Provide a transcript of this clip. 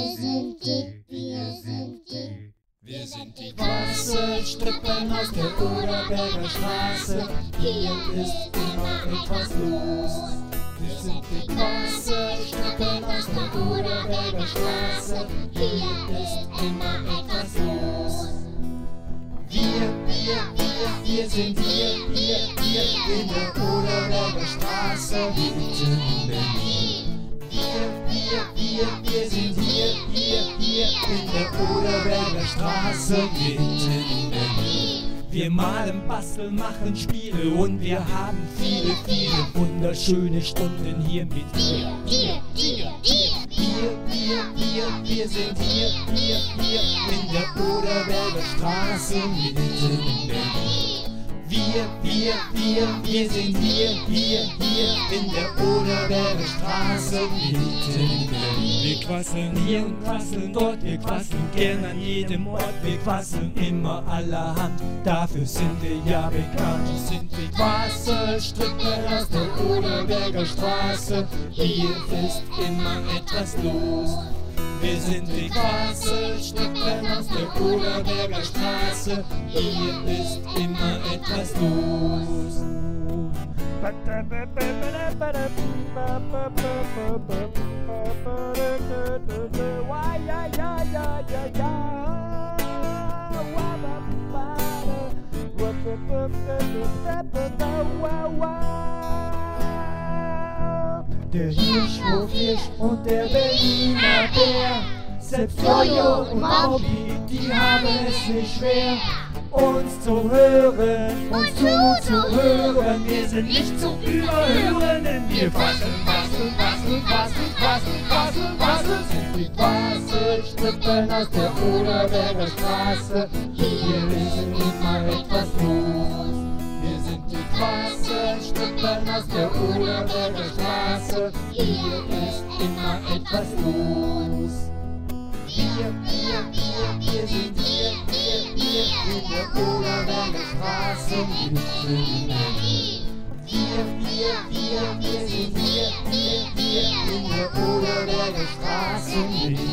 Wir sind die Quasselstrippen aus der Oderberger Straße. Hier ist immer etwas los. Wir sind die Quasselstrippen aus der Oderberger Straße. Hier ist immer etwas los. Wir sind hier in der Oderberger Straße, mitten in Berlin. Wir sind hier in der Oderberger Straße, mitten in Berlin. Wir malen, basteln, machen Spiele und wir haben viele wunderschöne Stunden hier mit dir. Wir sind hier in der Oderberger Straße, mitten in Berlin. Wir sind hier in der Oderberger Straße, mitten in Berlin. Wir quasseln hier und quasseln dort, wir quasseln gern an jedem Ort, wir quasseln immer allerhand, dafür sind wir ja bekannt. Wir sind die Quasselstrippen aus der Oderberger Straße, hier ist immer etwas los. Wir sind die Quasselstrippen aus der Oderberger Straße, hier ist immer etwas los. Der Hirsch und der Berliner Bär, selbst Jojo und Maupi, die haben es nicht schwer, uns zu hören, uns zuzuhören. Wir sind nicht zu überhören, denn wir quasseln, sind die Quasselstrippen aus der Oderberger Straße. Hier ist immer etwas los. Wir sind die Quasselstrippen aus der Oderberger Straße. Hier ist immer etwas los. Wir sind hier in der Oderberger Straße, mitten in Berlin. Wir sind hier in der Oderberger Straße, mitten